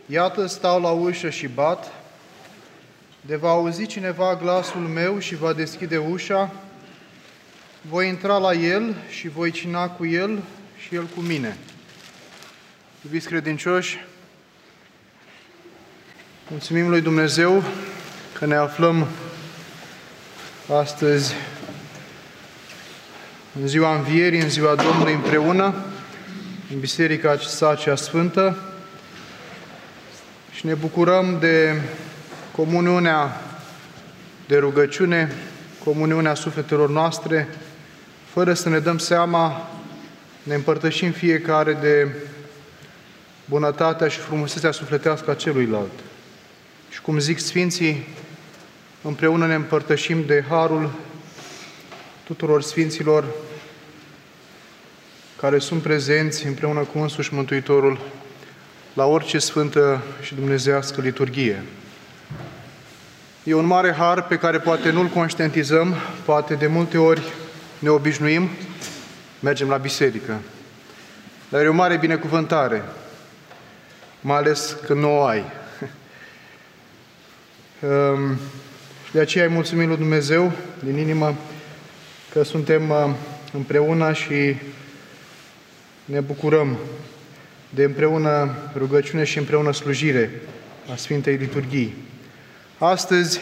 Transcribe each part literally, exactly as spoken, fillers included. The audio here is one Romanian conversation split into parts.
Iată, stau la ușă și bat. De va auzi cineva glasul meu și va deschide ușa, voi intra la el și voi cina cu el și el cu mine. Iubiți credincioși, mulțumim lui Dumnezeu că ne aflăm astăzi în ziua Învierii, în ziua Domnului împreună, în Biserica sa cea Sfântă, și ne bucurăm de comuniunea de rugăciune, comuniunea sufletelor noastre, fără să ne dăm seama, ne împărtășim fiecare de bunătatea și frumusețea sufletească a celuilalt. Și cum zic Sfinții, împreună ne împărtășim de harul tuturor Sfinților care sunt prezenți împreună cu însuși Mântuitorul la orice sfântă și dumnezeiască liturghie. E un mare har pe care poate nu-l conștientizăm, poate de multe ori ne obișnuim, mergem la biserică. Dar e o mare binecuvântare, mai ales când nu o ai. De aceea îi mulțumim lui Dumnezeu din inimă că suntem împreună și ne bucurăm de împreună rugăciune și împreună slujire a Sfintei Liturghii. Astăzi,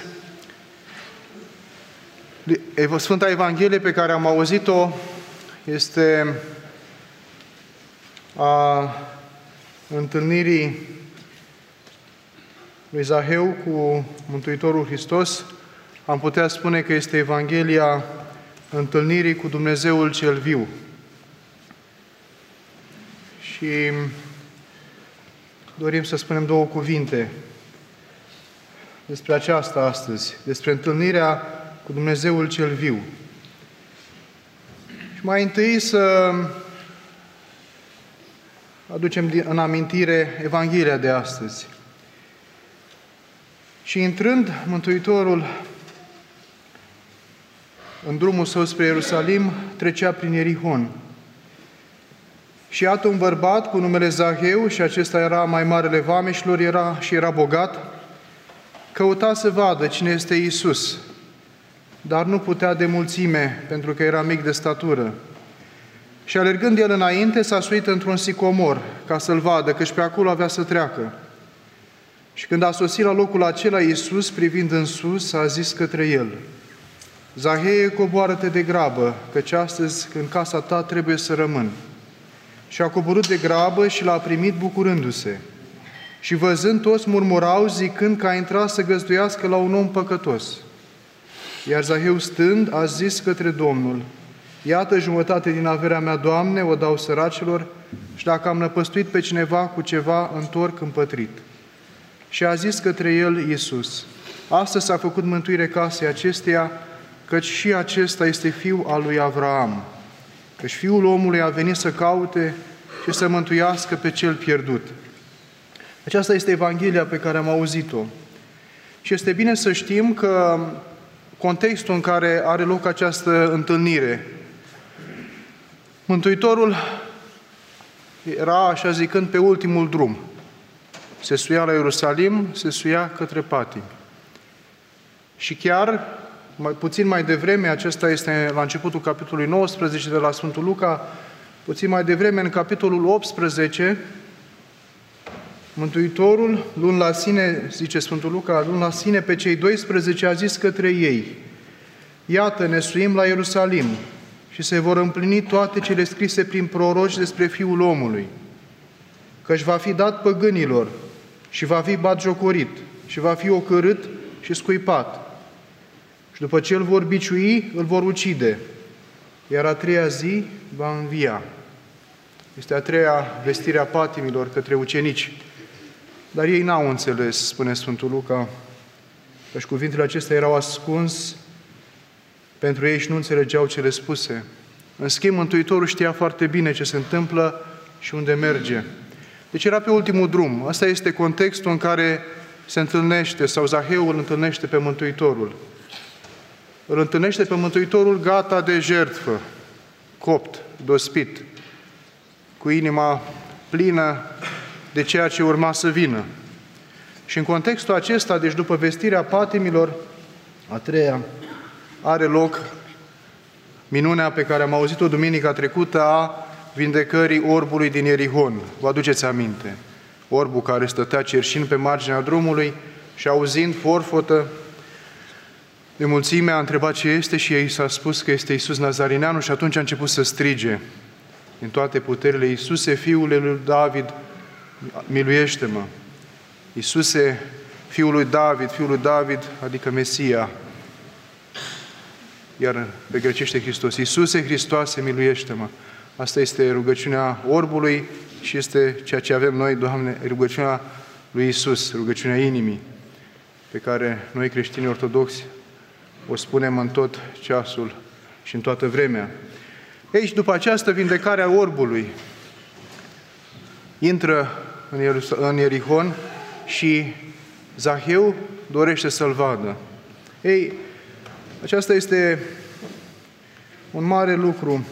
Sfânta Evanghelie pe care am auzit-o este a întâlnirii lui Zaheu cu Mântuitorul Hristos. Am putea spune că este Evanghelia întâlnirii cu Dumnezeul cel viu. Și dorim să spunem două cuvinte despre aceasta astăzi, despre întâlnirea cu Dumnezeul cel viu. Și mai întâi să aducem în amintire Evanghelia de astăzi. Și intrând Mântuitorul în drumul său spre Ierusalim, trecea prin Ierihon. Și iată un bărbat cu numele Zaheu, și acesta era mai marele vameșilor, era și era bogat, căuta să vadă cine este Iisus, dar nu putea de mulțime, pentru că era mic de statură. Și alergând el înainte, s-a suit într-un sicomor, ca să-l vadă, căci pe acolo avea să treacă. Și când a sosit la locul acela, Iisus, privind în sus, a zis către el: Zaheie, coboară-te de grabă, căci astăzi în casa ta trebuie să rămân. Și a coborât de grabă și l-a primit bucurându-se. Și văzând, toți murmurau, zicând că a intrat să găzduiască la un om păcătos. Iar Zaheu stând, a zis către Domnul: Iată, jumătate din averea mea, Doamne, o dau săracilor, și dacă am năpăstuit pe cineva cu ceva, întorc împătrit. Și a zis către el Iisus: Astăzi s-a făcut mântuire casei acesteia, căci și acesta este fiul al lui Avraam. Căci Fiul omului a venit să caute și să mântuiască pe cel pierdut. Aceasta este Evanghelia pe care am auzit-o. Și este bine să știm că contextul în care are loc această întâlnire, Mântuitorul era, așa zicând, pe ultimul drum. Se suia la Ierusalim, se suia către patimi. Și chiar, mai puțin mai devreme, acesta este la începutul capitolului nouăsprezece de la Sfântul Luca, puțin mai devreme, în capitolul optsprezece, Mântuitorul, luând la sine, zice Sfântul Luca, luând la sine pe cei doisprezece, a zis către ei: Iată, ne suim la Ierusalim și se vor împlini toate cele scrise prin proroci despre Fiul omului, căci va fi dat păgânilor și va fi batjocorit și va fi ocărât și scuipat. Și după ce îl vor biciui, îl vor ucide, iar a treia zi va învia. Este a treia vestire a patimilor către ucenici. Dar ei n-au înțeles, spune Sfântul Luca, căci cuvintele acestea erau ascuns pentru ei și nu înțelegeau cele spuse. În schimb, Mântuitorul știa foarte bine ce se întâmplă și unde merge. Deci era pe ultimul drum. Asta este contextul în care se întâlnește, sau Zaheu îl întâlnește pe Mântuitorul. Îl întâlnește pe Mântuitorul gata de jertfă, copt, dospit, cu inima plină de ceea ce urma să vină. Și în contextul acesta, deci după vestirea patimilor, a treia, are loc minunea pe care am auzit-o duminica trecută a vindecării orbului din Ierihon. Vă aduceți aminte? Orbul care stătea cerșind pe marginea drumului și auzind forfotă de mulțime a întrebat ce este și ei s-a spus că este Iisus Nazarineanul și atunci a început să strige din toate puterile: Iisuse, Fiule lui David, miluiește-mă! Iisuse, Fiul lui David, Fiul lui David, adică Mesia, iar pe grecește Hristos. Iisuse Hristoase, miluiește-mă! Asta este rugăciunea orbului și este ceea ce avem noi, Doamne, rugăciunea lui Iisus, rugăciunea inimii, pe care noi creștini ortodoxi o spunem în tot ceasul și în toată vremea. Aici, după această vindecare a orbului, intră în Ierihon și Zaheu dorește să-l vadă. Ei, aceasta este un mare lucru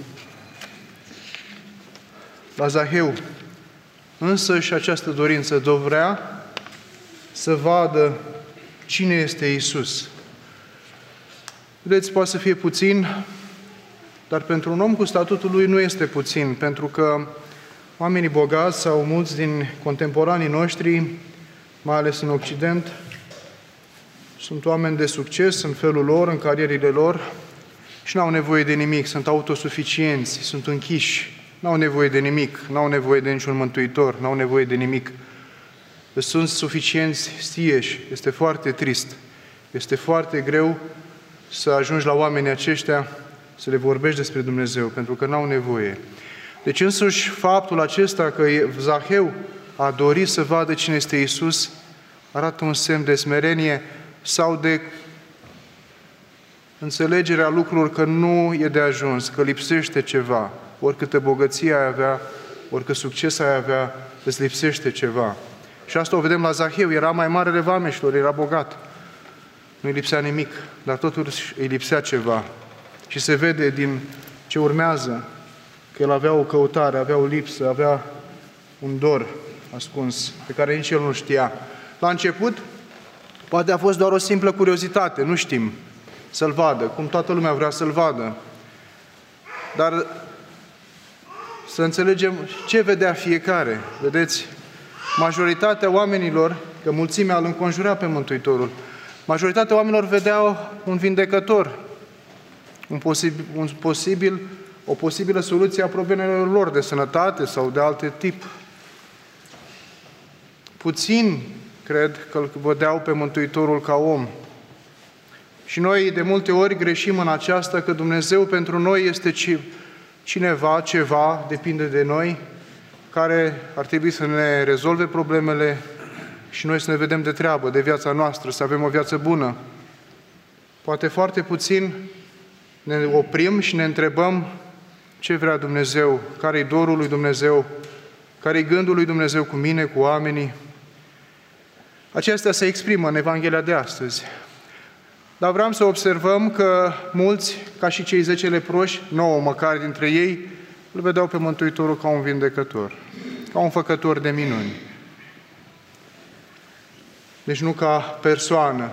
la Zaheu. Însă și această dorință dorea să vadă cine este Iisus. Vedeți, poate să fie puțin, dar pentru un om cu statutul lui nu este puțin, pentru că oamenii bogați sau mulți din contemporanii noștri, mai ales în Occident, sunt oameni de succes în felul lor, în carierile lor și nu au nevoie de nimic, sunt autosuficienți, sunt închiși, nu au nevoie de nimic, nu au nevoie de niciun mântuitor, nu au nevoie de nimic. Sunt suficienți stieși. Este foarte trist. Este foarte greu să ajungi la oamenii aceștia să le vorbești despre Dumnezeu, pentru că n-au nevoie. Deci însuși faptul acesta că Zaheu a dorit să vadă cine este Iisus arată un semn de smerenie sau de înțelegerea lucrurilor că nu e de ajuns, că lipsește ceva. Oricâtă bogăție ai avea, oricât succes ai avea, îți lipsește ceva. Și asta o vedem la Zaheu, era mai marele vameșilor, era bogat. Nu-i lipsea nimic, dar totuși îi lipsea ceva. Și se vede din ce urmează că el avea o căutare, avea o lipsă, avea un dor ascuns, pe care nici el nu știa. La început, poate a fost doar o simplă curiozitate, nu știm, să-l vadă, cum toată lumea vrea să-l vadă. Dar să înțelegem ce vedea fiecare. Vedeți, majoritatea oamenilor, că mulțimea îl înconjura pe Mântuitorul, majoritatea oamenilor vedeau un vindecător, un posibil, un posibil, o posibilă soluție a problemelor lor de sănătate sau de alte tip. Puțini cred că îl vedeau pe Mântuitorul ca om. Și noi de multe ori greșim în aceasta că Dumnezeu pentru noi este cineva, ceva, depinde de noi, care ar trebui să ne rezolve problemele și noi să ne vedem de treabă, de viața noastră, să avem o viață bună. Poate foarte puțin ne oprim și ne întrebăm ce vrea Dumnezeu, care-i dorul lui Dumnezeu, care-i gândul lui Dumnezeu cu mine, cu oamenii. Acestea se exprimă în Evanghelia de astăzi. Dar vreau să observăm că mulți, ca și cei zece leproși, nouă măcar dintre ei, îl vedeau pe Mântuitorul ca un vindecător, ca un făcător de minuni. Deci nu ca persoană.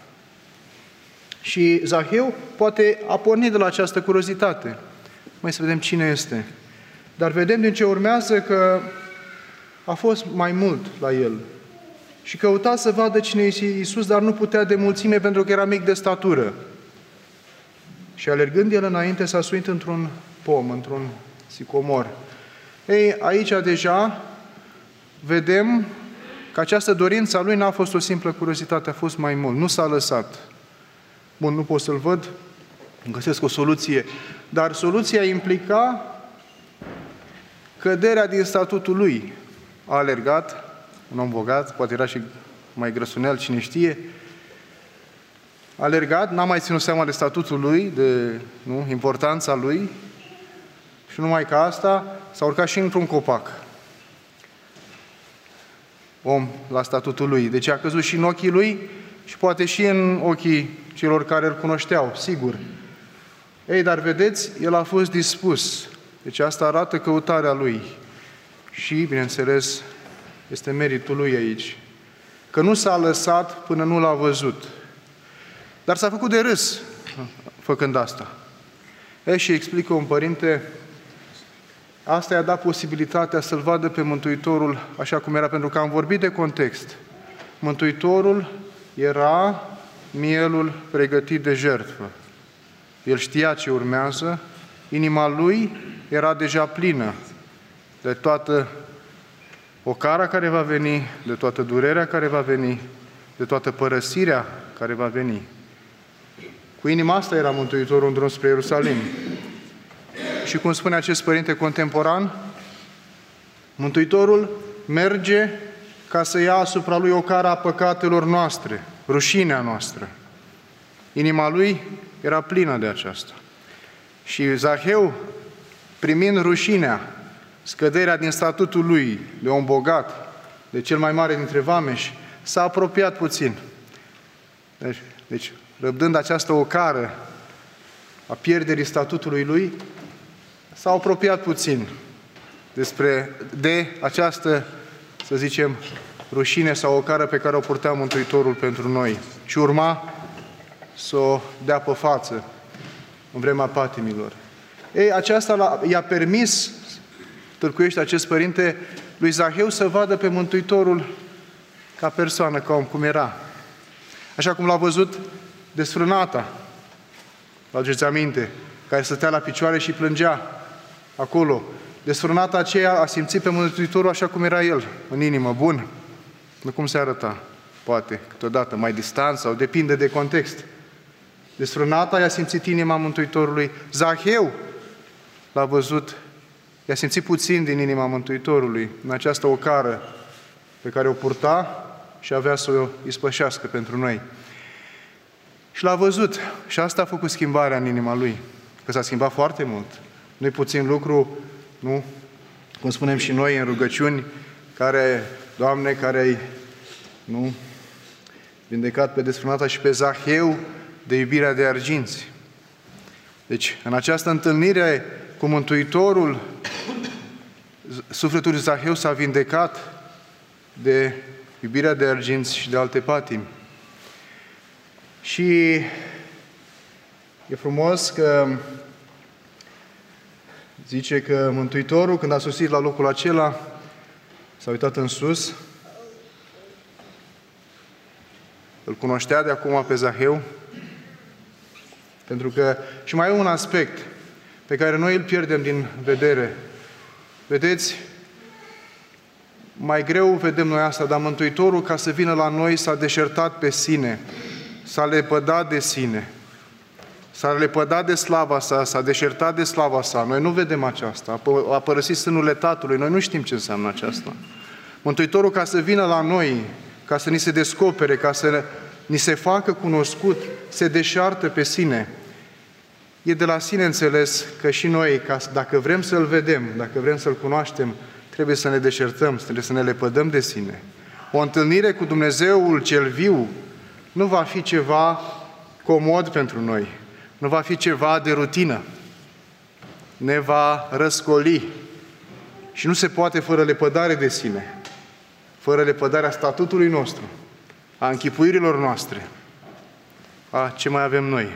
Și Zaheu poate a pornit de la această curiozitate. Mai să vedem cine este. Dar vedem din ce urmează că a fost mai mult la el. Și căuta să vadă cine este Iisus, dar nu putea de mulțime pentru că era mic de statură. Și alergând el înainte, s-a suit într-un pom, într-un sicomor. Ei, aici deja vedem că această dorință a lui n-a fost o simplă curiozitate, a fost mai mult. Nu s-a lăsat. Bun, nu pot să-l văd, găsesc o soluție. Dar soluția implica căderea din statutul lui. A alergat, un om bogat, poate era și mai grăsunel, cine știe, a alergat, n-a mai ținut seama de statutul lui, de nu, importanța lui, și numai ca asta, s-a urcat și într-un copac. Om la statutul lui. Deci a căzut și în ochii lui și poate și în ochii celor care îl cunoșteau, sigur. Ei, dar vedeți, el a fost dispus. Deci asta arată căutarea lui. Și, bineînțeles, este meritul lui aici. că nu s-a lăsat până nu l-a văzut. Dar s-a făcut de râs făcând asta. E, și explică un părinte, asta i-a dat posibilitatea să-L vadă pe Mântuitorul așa cum era, pentru că am vorbit de context. Mântuitorul era mielul pregătit de jertfă. El știa ce urmează, inima lui era deja plină de toată ocara care va veni, de toată durerea care va veni, de toată părăsirea care va veni. Cu inima asta era Mântuitorul în drum spre Ierusalim. Și cum spune acest părinte contemporan, Mântuitorul merge ca să ia asupra lui ocara păcatelor noastre, rușinea noastră. Inima lui era plină de aceasta. Și Zaheu, primind rușinea, scăderea din statutul lui de om bogat, de cel mai mare dintre vameși, s-a apropiat puțin. Deci, deci răbdând această ocară a pierderii statutului lui, s-a apropiat puțin despre, de această, să zicem, rușine sau ocară pe care o purtea Mântuitorul pentru noi și urma să o dea pe față în vremea patimilor. Ei, aceasta i-a permis, tâlcuiește acest părinte, lui Zaheu să vadă pe Mântuitorul ca persoană, ca om, cum era. Așa cum l-a văzut desfrânata, vă aduceți aminte, care stătea la picioare și plângea acolo. Desfrânata aceea a simțit pe Mântuitorul așa cum era el, în inimă, bun. Nu cum se arăta, poate, câteodată, mai distant sau depinde de context. Desfrânata i-a simțit inima Mântuitorului. Zaheu l-a văzut, i-a simțit puțin din inima Mântuitorului în această ocară pe care o purta și avea să o ispășească pentru noi. Și l-a văzut și asta a făcut schimbarea în inima lui, că s-a schimbat foarte mult. Nu-i puțin lucru, nu? Cum spunem și noi în rugăciuni, care, Doamne, care ai, nu, vindecat pe desfrânata și pe Zaheu de iubirea de arginți. Deci, în această întâlnire cu Mântuitorul, sufletul Zaheu s-a vindecat de iubirea de arginți și de alte patimi. Și e frumos că zice că Mântuitorul, când a sosit la locul acela, s-a uitat în sus, îl cunoștea de acum pe Zaheu, pentru că și mai e un aspect pe care noi îl pierdem din vedere. Vedeți, mai greu vedem noi asta, dar Mântuitorul, ca să vină la noi, s-a deșertat pe sine, s-a lepădat de sine, s-a lepădat de slava sa, s-a deșertat de slava sa. Noi nu vedem aceasta. A părăsit sânurile Tatălui. Noi nu știm ce înseamnă aceasta. Mântuitorul, ca să vină la noi, ca să ni se descopere, ca să ni se facă cunoscut, se deșartă pe sine. E de la sine înțeles că și noi, ca, dacă vrem să-L vedem, dacă vrem să-L cunoaștem, trebuie să ne deșertăm, trebuie să ne lepădăm de sine. O întâlnire cu Dumnezeul cel viu nu va fi ceva comod pentru noi, nu va fi ceva de rutină, ne va răscoli și nu se poate fără lepădare de sine, fără lepădarea statutului nostru, a închipuirilor noastre, a ce mai avem noi.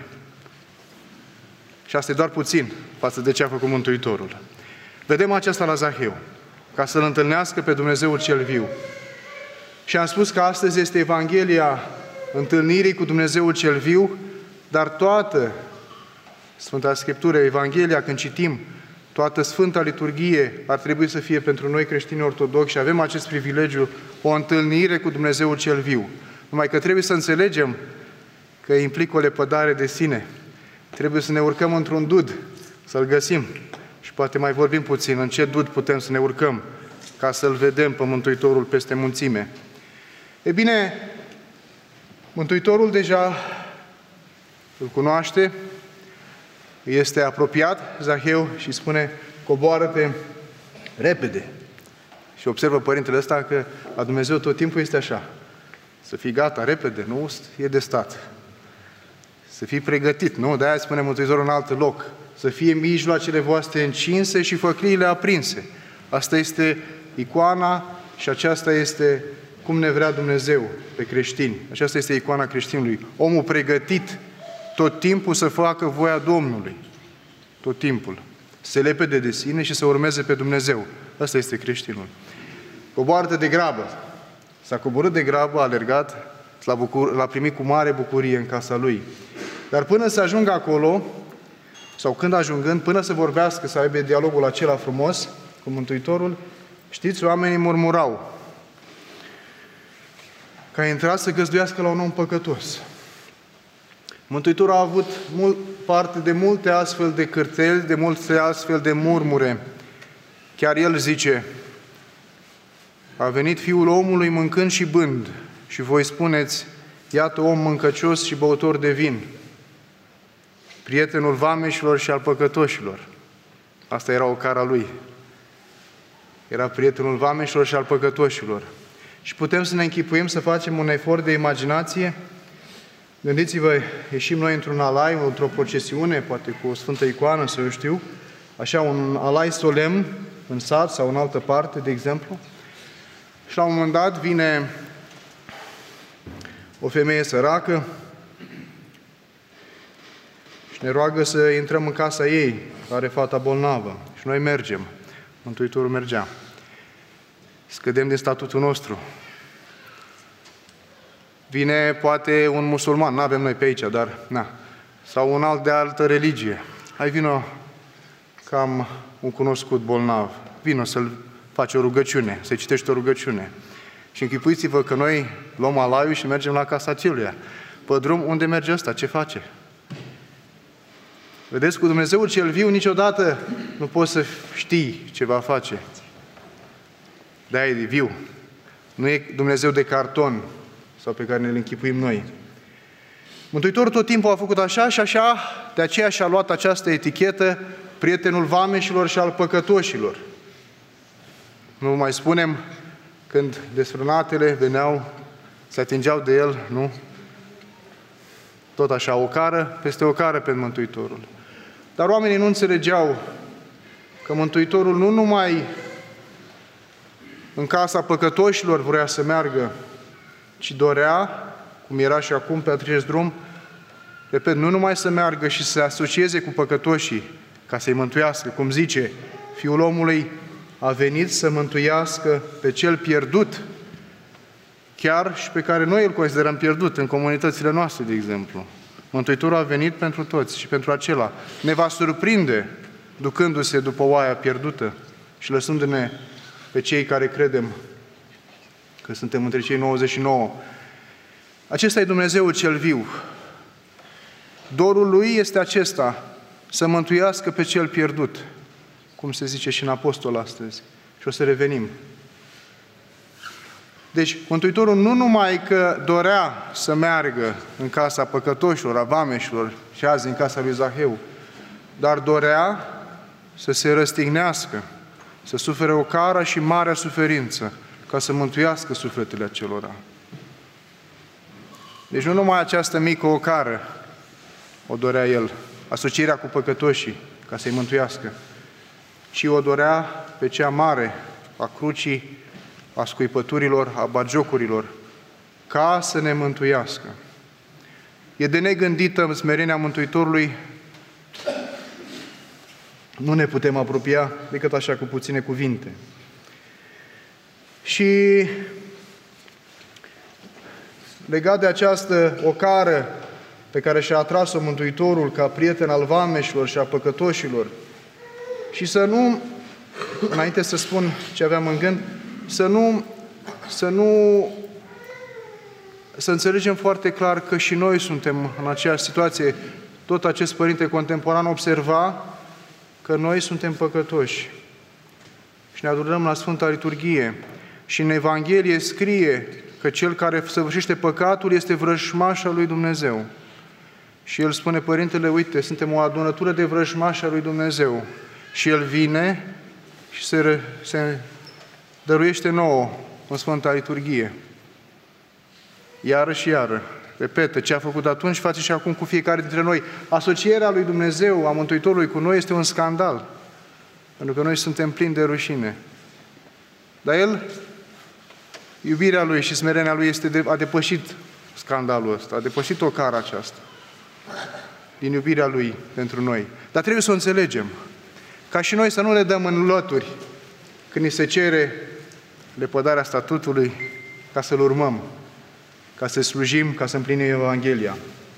Și asta e doar puțin față de ce a făcut Mântuitorul. Vedem aceasta la Zaheu, ca să-L întâlnească pe Dumnezeul cel viu. Și am spus că astăzi este Evanghelia întâlnirii cu Dumnezeul cel viu, dar toată Sfânta Scriptură, Evanghelia, când citim, toată Sfânta Liturghie ar trebui să fie pentru noi creștini ortodoxi și avem acest privilegiu, o întâlnire cu Dumnezeul cel viu. Numai că trebuie să înțelegem că implică o lepădare de sine. Trebuie să ne urcăm într-un dud, să-L găsim. Și poate mai vorbim puțin în ce dud putem să ne urcăm ca să-L vedem pe Mântuitorul peste munțime. E bine, Mântuitorul deja îl cunoaște, este apropiat, Zaheu, și spune, coboară-te repede. Și observă părintele ăsta că la Dumnezeu tot timpul este așa. Să fii gata, repede, nu e de stat. Să fii pregătit, nu? De-aia spune Mântuitorul în alt loc. Să fie mijloacele voastre încinse și făcliile aprinse. Asta este icoana și aceasta este cum ne vrea Dumnezeu pe creștini. Aceasta este icoana creștinului. Omul pregătit tot timpul să facă voia Domnului. Tot timpul. Să se lepede de sine și să urmeze pe Dumnezeu. Asta este creștinul. Coboară de grabă. S-a coborât de grabă, a alergat, l-a, bucur- l-a primit cu mare bucurie în casa lui. Dar până să ajungă acolo, sau când ajungând, până să vorbească, să aibă dialogul acela frumos cu Mântuitorul, știți, oamenii murmurau că a intrat să găzduiască la un om păcătos. Mântuitorul a avut mult, parte de multe astfel de cârteli, de multe astfel de murmure. Chiar el zice: a venit Fiul omului mâncând și bând, și voi spuneți: iată om mâncăcios și băutor de vin, prietenul vameșilor și al păcătoșilor. Asta era o cara lui. Era prietenul vameșilor și al păcătoșilor. Și putem să ne închipuim, să facem un efort de imaginație. Gândiți-vă, ieșim noi într-un alai, într-o procesiune, poate cu o sfântă icoană, să eu știu, așa, un alai solemn, în sat sau în altă parte, de exemplu, și la un moment dat vine o femeie săracă și ne roagă să intrăm în casa ei, care are fata bolnavă. Și noi mergem. Mântuitorul mergea. Scădem din statutul nostru. Vine poate un musulman, nu avem noi pe aici, dar na, sau un alt de altă religie. Hai, vino cam un cunoscut bolnav. Vino să-l faci o rugăciune, să-i citești o rugăciune. Și închipuiți-vă că noi luăm alaiul și mergem la casa aceluia. Pe drum, unde merge ăsta? Ce face? Vedeți, cu Dumnezeul cel viu niciodată nu poți să știi ce va face. De-aia e viu. Nu e Dumnezeu de carton sau pe care ne-l închipuim noi. Mântuitorul tot timpul a făcut așa și așa, de aceea și-a luat această etichetă, prietenul vameșilor și al păcătoșilor. Nu mai spunem când desfrânatele veneau, se atingeau de el, nu? Tot așa, o cară peste o cară pe Mântuitorul. Dar oamenii nu înțelegeau că Mântuitorul nu numai în casa păcătoșilor vrea să meargă, ci dorea, cum era și acum pe acest drum, repet, nu numai să meargă și să se asocieze cu păcătoșii, ca să-i mântuiască, cum zice, Fiul omului a venit să mântuiască pe cel pierdut, chiar și pe care noi îl considerăm pierdut în comunitățile noastre, de exemplu. Mântuitorul a venit pentru toți și pentru acela. Ne va surprinde ducându-se după oaia pierdută și lăsându-ne pe cei care credem că suntem între cei nouăzeci și nouă. Acesta e Dumnezeul cel viu. Dorul Lui este acesta, să mântuiască pe cel pierdut, cum se zice și în Apostol astăzi. Și o să revenim. Deci, Mântuitorul nu numai că dorea să meargă în casa păcătoșilor, a vameșilor și azi în casa lui Zaheu, dar dorea să se răstignească, să sufere o cară și marea suferință, ca să mântuiască sufletele acelora. Deci nu numai această mică ocară o dorea El, asocierea cu păcătoșii, ca să-i mântuiască, ci o dorea pe cea mare, a crucii, a scuipăturilor, a bagiocurilor, ca să ne mântuiască. E de negândită în smerenia Mântuitorului, nu ne putem apropia decât așa cu puține cuvinte. Și legat de această ocară pe care și-a atras-o Mântuitorul ca prieten al vameșilor și a păcătoșilor, și să nu, înainte să spun ce aveam în gând, să nu, să nu, să înțelegem foarte clar că și noi suntem în aceeași situație. Tot acest părinte contemporan observa că noi suntem păcătoși. Și ne adunăm la Sfânta Liturghie. Și în Evanghelie scrie că cel care săvârșește păcatul este vrăjmaș al lui Dumnezeu. Și el spune, Părintele, uite, suntem o adunătură de vrăjmași al lui Dumnezeu. Și el vine și se, se dăruiește nouă în Sfânta Liturghie. Iară și iară. Repetă, ce a făcut atunci, face și acum cu fiecare dintre noi. Asocierea lui Dumnezeu, a Mântuitorului cu noi, este un scandal. Pentru că noi suntem plini de rușine. Dar El iubirea Lui și smerenia Lui este de, a depășit scandalul ăsta, a depășit o cară aceasta din iubirea Lui pentru noi. Dar trebuie să o înțelegem. Ca și noi să nu le dăm în lături când ni se cere lepădarea statutului ca să-L urmăm, ca să slujim, ca să împlinim Evanghelia.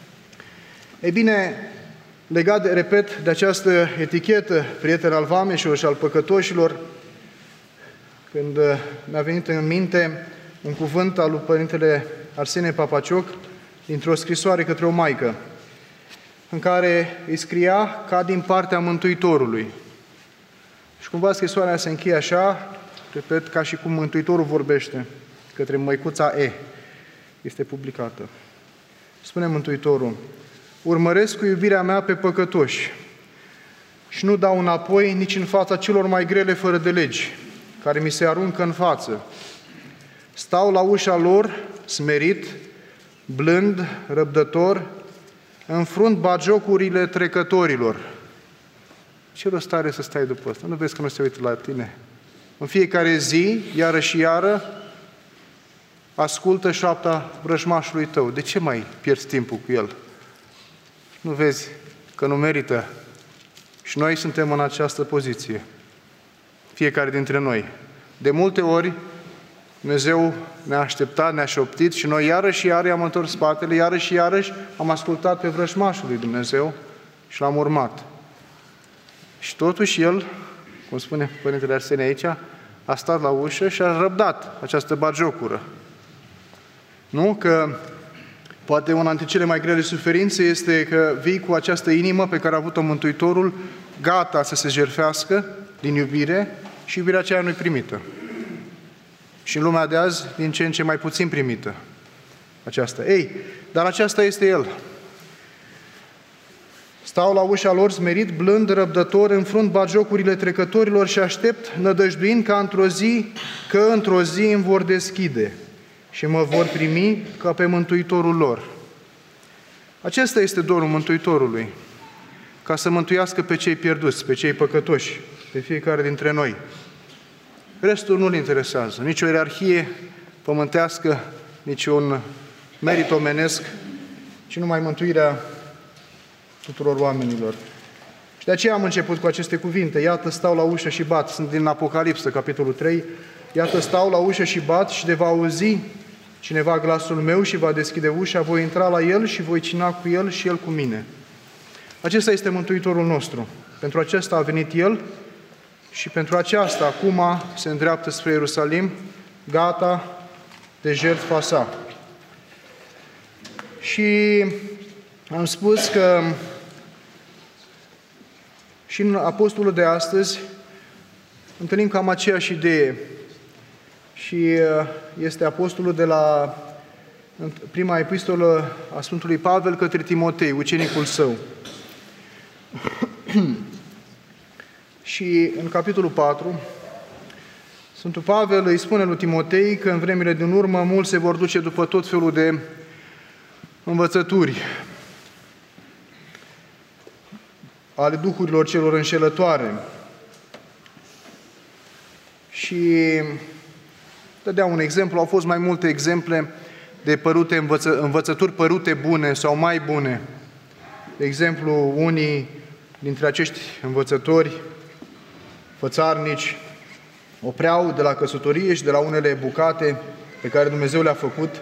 Ei bine, legat, de, repet, de această etichetă, prieten al vameșilor și al păcătoșilor, când mi-a venit în minte un cuvânt al lui Părintele Arsenie Papacioc dintr-o scrisoare către o maică, în care îi scria ca din partea Mântuitorului. Și cumva scrisoarea se încheie așa, repet, ca și cum Mântuitorul vorbește către măicuța E. Este publicată. Spune Mântuitorul: urmăresc cu iubirea mea pe păcătoși și nu dau înapoi nici în fața celor mai grele fără de legi, care mi se aruncă în față. Stau la ușa lor, smerit, blând, răbdător, înfrunt bagiocurile trecătorilor. Ce rost are să stai după asta? Nu vezi că nu se uită la tine? În fiecare zi, iară și iară, ascultă șoapta vrăjmașului tău. De ce mai pierzi timpul cu el? Nu vezi că nu merită? Și noi suntem în această poziție. Fiecare dintre noi. De multe ori, Dumnezeu ne-a așteptat, ne-a șoptit și noi iarăși și iarăși am întors spatele, iarăși și iarăși am ascultat pe vrăjmașul lui Dumnezeu și l-am urmat. Și totuși El, cum spune Părintele Arsenie aici, a stat la ușă și a răbdat această bagiocură. Nu? Că poate una dintre cele mai grele suferințe este că vii cu această inimă pe care a avut-o Mântuitorul, gata să se jertfească din iubire și iubirea aceea nu-i primită. Și în lumea de azi, din ce în ce mai puțin primită aceasta. Ei, dar aceasta este El. Stau la ușa lor smerit, blând, răbdător, înfrunt bagiocurile trecătorilor și aștept, nădăjduind ca într-o zi, că într-o zi îmi vor deschide și mă vor primi ca pe Mântuitorul lor. Acesta este dorul Mântuitorului, ca să mântuiască pe cei pierduți, pe cei păcătoși, pe fiecare dintre noi. Restul nu-L interesează, nici o ierarhie pământească, nici un merit omenesc, ci numai mântuirea tuturor oamenilor. Și de aceea am început cu aceste cuvinte. Iată, stau la ușă și bat. Sunt din Apocalipsă, capitolul trei. Iată, stau la ușă și bat și de va auzi cineva glasul meu și va deschide ușa, voi intra la el și voi cina cu el și el cu mine. Acesta este Mântuitorul nostru. Pentru acesta a venit El și pentru aceasta acum se îndreaptă spre Ierusalim, gata de jertfa sa. Și am spus că și în Apostolul de astăzi întâlnim cam aceeași idee. Și este Apostolul de la prima epistolă a Sfântului Pavel către Timotei, ucenicul său. Și în capitolul patru, Sfântul Pavel îi spune lui Timotei că în vremile din urmă mulți se vor duce după tot felul de învățături ale duhurilor celor înșelătoare. Și dădea un exemplu, au fost mai multe exemple de părute învăță, învățături părute bune sau mai bune. De exemplu, unii dintre acești învățători fățarnici opreau de la căsătorie și de la unele bucate pe care Dumnezeu le-a făcut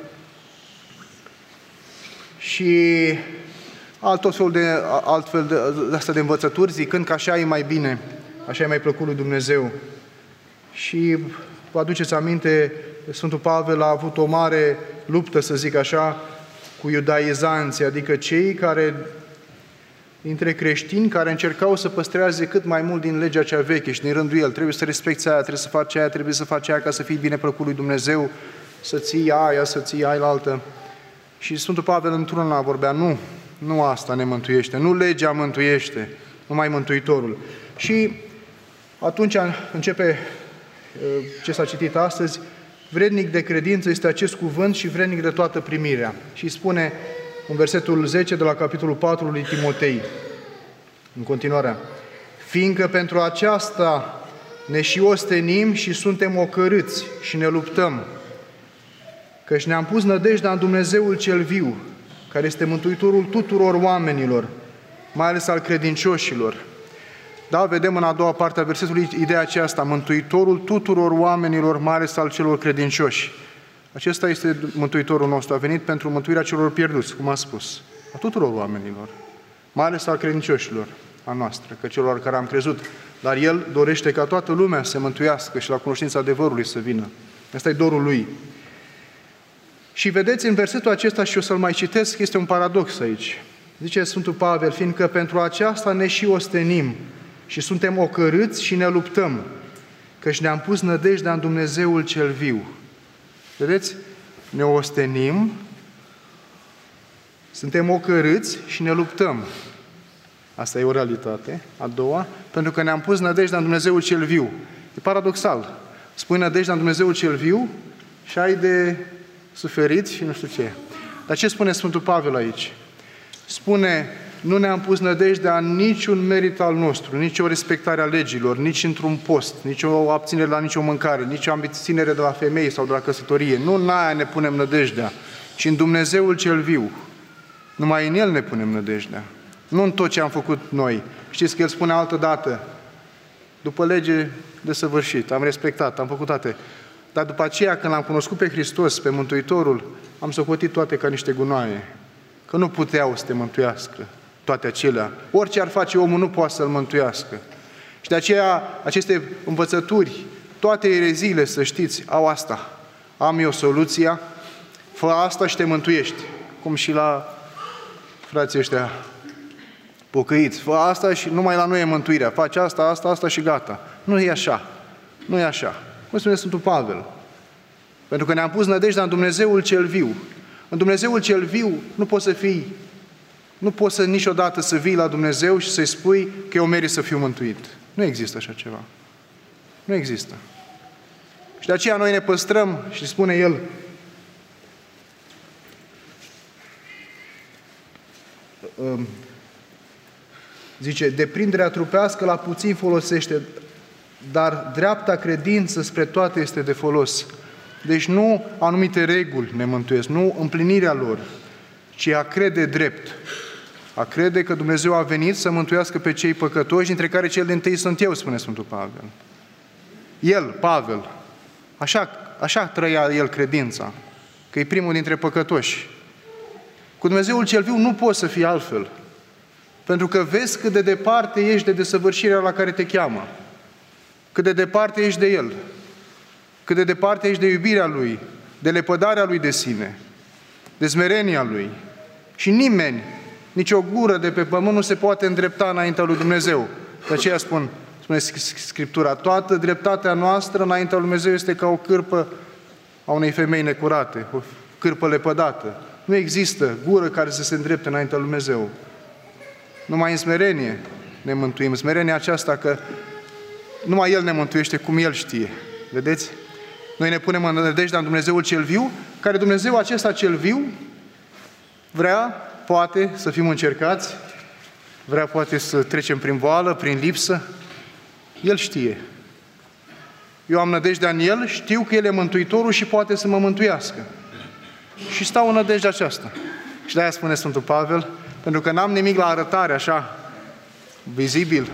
și alt tot felul de, altfel de, de, astea de învățături, zicând că așa e mai bine, așa e mai plăcut lui Dumnezeu. Și vă aduceți aminte, Sfântul Pavel a avut o mare luptă, să zic așa, cu iudaizanții, adică cei care, dintre creștini, care încercau să păstreze cât mai mult din legea cea veche și din rândul el. Trebuie să respecti aia, trebuie să faci aia, trebuie să faci aia ca să fii bine plăcut lui Dumnezeu, să ții aia, să ții aia la altă. Și Sfântul Pavel într-una vorbea, nu, nu asta ne mântuiește, nu legea mântuiește, numai Mântuitorul. Și atunci începe ce s-a citit astăzi, vrednic de credință este acest cuvânt și vrednic de toată primirea. Și spune în versetul zece de la capitolul patru lui Timotei, în continuarea, fiindcă pentru aceasta ne și ostenim și suntem ocărâți și ne luptăm, căci ne-am pus nădejdea în Dumnezeul cel viu, care este Mântuitorul tuturor oamenilor, mai ales al credincioșilor. Da, vedem în a doua parte a versetului ideea aceasta, Mântuitorul tuturor oamenilor, mai ales al celor credincioși. Acesta este Mântuitorul nostru, a venit pentru mântuirea celor pierduți, cum a spus, a tuturor oamenilor, mai ales al credincioșilor, a noastră, că celor care am crezut. Dar El dorește ca toată lumea să se mântuiască și la cunoștința adevărului să vină. Asta e dorul Lui. Și vedeți, în versetul acesta, și o să-l mai citesc, este un paradox aici. Zice Sfântul Pavel, fiindcă pentru aceasta ne și ostenim și suntem ocărâți și ne luptăm, căci ne-am pus nădejdea în Dumnezeul cel viu. Vedeți? Ne ostenim, suntem ocărâți și ne luptăm. Asta e o realitate. A doua, pentru că ne-am pus nădejdea în Dumnezeul cel viu. E paradoxal. Spui nădejdea în Dumnezeul cel viu și ai de suferit și nu știu ce. Dar ce spune Sfântul Pavel aici? Spune, nu ne-am pus nădejdea în niciun merit al nostru, nici o respectare a legilor, nici într-un post, nici o abținere la nicio mâncare, nici o abținere de la femei sau de la căsătorie. Nu în aia ne punem nădejdea, ci în Dumnezeul cel viu. Numai în El ne punem nădejdea. Nu în tot ce am făcut noi. Știți că El spune altă dată, după lege desăvârșit, am respectat, am făcut toate. Dar după aceea, când l-am cunoscut pe Hristos, pe Mântuitorul, am socotit toate ca niște gunoaie. Că nu puteau să te mântuiască toate acelea. Orice ar face omul nu poate să-l mântuiască. Și de aceea, aceste învățături, toate ereziile, să știți, au asta. Am eu soluția, fă asta și te mântuiești. Cum și la frații ăștia pocăiți. Fă asta și numai la noi e mântuirea. Faci asta, asta, asta și gata. Nu e așa. Nu e așa. Cum spune Sfântul Pavel? Pentru că ne-am pus nădejdea în Dumnezeul cel viu. În Dumnezeul cel viu nu poți să fii, nu poți să niciodată să vii la Dumnezeu și să-i spui că eu merit să fiu mântuit. Nu există așa ceva. Nu există. Și de aceea noi ne păstrăm și spune El, zice, deprinderea trupească la puțin folosește, dar dreapta credință spre toate este de folos. Deci nu anumite reguli ne mântuiesc, nu împlinirea lor, ci a crede drept. A crede că Dumnezeu a venit să mântuiască pe cei păcătoși, dintre care cel dintâi sunt eu, spune Sfântul Pavel. El, Pavel, așa, așa trăia el credința, că e primul dintre păcătoși. Cu Dumnezeul cel viu nu poți să fii altfel, pentru că vezi cât de departe ești de desăvârșirea la care te cheamă, cât de departe ești de El, cât de departe ești de iubirea Lui, de lepădarea Lui de sine, de smerenia Lui. Și nimeni, nici o gură de pe pământ nu se poate îndrepta înaintea lui Dumnezeu. De aceea spun, spune Scriptura, toată dreptatea noastră înaintea lui Dumnezeu este ca o cârpă a unei femei necurate, o cârpă lepădată. Nu există gură care să se îndrepte înaintea lui Dumnezeu. Numai în smerenie ne mântuim. Smerenia aceasta că numai El ne mântuiește cum El știe. Vedeți? Noi ne punem în nădejdea în Dumnezeul cel viu, care Dumnezeu acesta cel viu vrea, poate să fim încercați, vrea poate să trecem prin boală, prin lipsă. El știe. Eu am nădejdea în El, știu că El e Mântuitorul și poate să mă mântuiască. Și stau în nădejdea aceasta. Și de-aia spune Sfântul Pavel, pentru că n-am nimic la arătare așa, vizibil,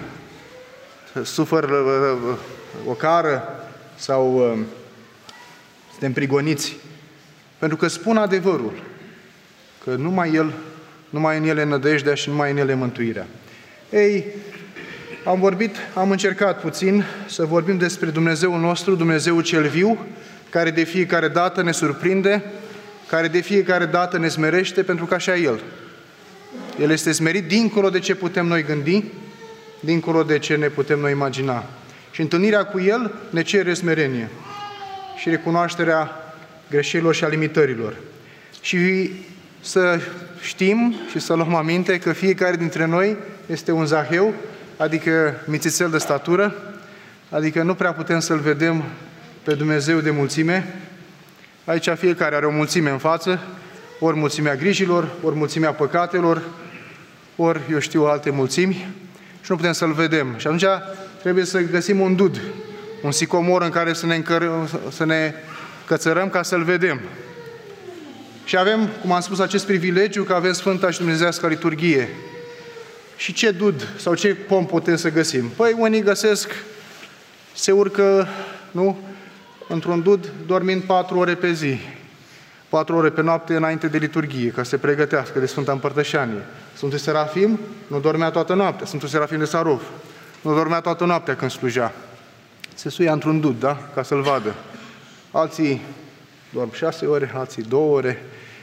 sufăr o cară sau suntem prigoniți. Pentru că spun adevărul, că numai El, numai în El e nădejdea și numai în El e mântuirea. Ei, am vorbit, am încercat puțin să vorbim despre Dumnezeul nostru, Dumnezeul cel viu, care de fiecare dată ne surprinde, care de fiecare dată ne smerește, pentru că așa e El. El este smerit dincolo de ce putem noi gândi, dincolo de ce ne putem noi imagina. Și întâlnirea cu El ne cere smerenie și recunoașterea greșelilor și a limitărilor. Și să știm și să luăm aminte că fiecare dintre noi este un Zaheu, adică mițițel de statură, adică nu prea putem să-L vedem pe Dumnezeu de mulțime. Aici fiecare are o mulțime în față, ori mulțimea grijilor, ori mulțimea păcatelor, ori, eu știu, alte mulțimi, și nu putem să-L vedem. Și atunci trebuie să găsim un dud, un sicomor în care să ne, încăr- să ne cățărăm ca să-L vedem. Și avem, cum am spus, acest privilegiu că avem Sfânta și Dumnezească liturghie. Și ce dud sau ce pom putem să găsim? Păi unii găsesc, se urcă, nu, într-un dud dormind patru ore pe zi, patru ore pe noapte înainte de liturghie, ca să se pregătească de Sfânta Împărtășanie. Sfântul Serafim nu dormea toată noaptea, Sfântul Serafim de Sarov nu dormea toată noaptea când slujea. Se suia într-un dud, da? Ca să-l vadă. Alții dorm șase ore, alții două ore,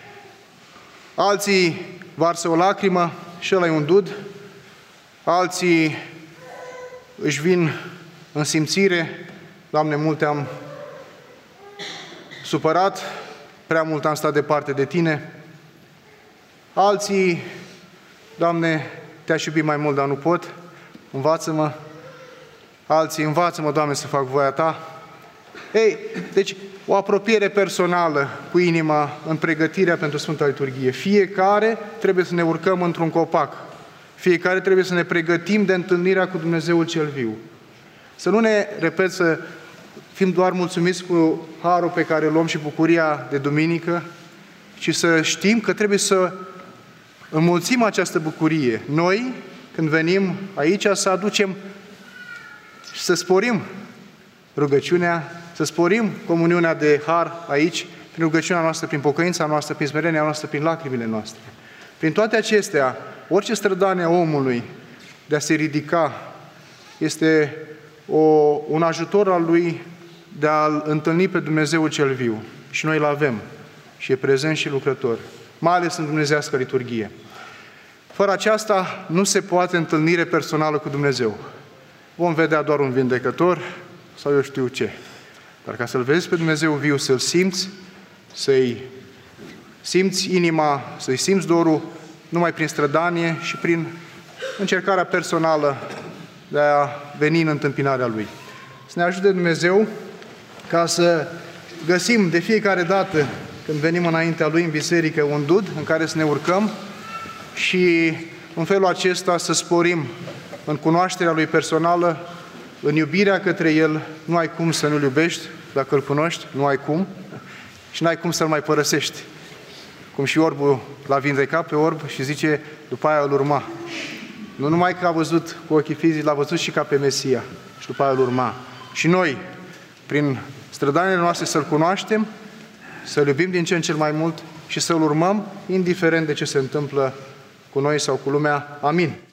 alții varsă o lacrimă și ăla e un dud, alții își vin în simțire, Doamne, multe am supărat, prea mult am stat departe de Tine, alții, Doamne, Te-aș iubi mai mult, dar nu pot, învață-mă, alții, învață-mă, Doamne, să fac voia Ta. Ei, deci, o apropiere personală cu inima în pregătirea pentru Sfânta Liturghie. Fiecare trebuie să ne urcăm într-un copac. Fiecare trebuie să ne pregătim de întâlnirea cu Dumnezeul cel viu. Să nu ne, repet, să fim doar mulțumiți cu harul pe care îl luăm și bucuria de duminică, ci să știm că trebuie să înmulțim această bucurie. Noi, când venim aici, să aducem și să sporim rugăciunea, să sporim comuniunea de har aici, prin rugăciunea noastră, prin pocăința noastră, prin smerenia noastră, prin lacrimile noastre. Prin toate acestea, orice strădanie a omului de a se ridica este o, un ajutor al lui de a-L întâlni pe Dumnezeul cel viu. Și noi îl avem. Și e prezent și lucrător. Mai ales în Dumnezească liturghie. Fără aceasta nu se poate întâlnire personală cu Dumnezeu. Vom vedea doar un vindecător sau eu știu ce. Dar ca să-L vezi pe Dumnezeu viu, să-L simți, să-i simți inima, să-i simți dorul, numai prin strădanie și prin încercarea personală de a veni în întâmpinarea Lui. Să ne ajute Dumnezeu ca să găsim de fiecare dată când venim înaintea Lui în biserică un dud în care să ne urcăm și în felul acesta să sporim în cunoașterea Lui personală, în iubirea către El. Nu ai cum să nu-L iubești dacă Îl cunoști, nu ai cum și n-ai cum să-L mai părăsești. Cum și orbul l-a vindecat pe orb și zice, după aia îl urma. Nu numai că a văzut cu ochii fizici, l-a văzut și ca pe Mesia și după aia îl urma. Și noi, prin strădanile noastre, să-L cunoaștem, să-L iubim din ce în cel mai mult și să-L urmăm, indiferent de ce se întâmplă cu noi sau cu lumea. Amin.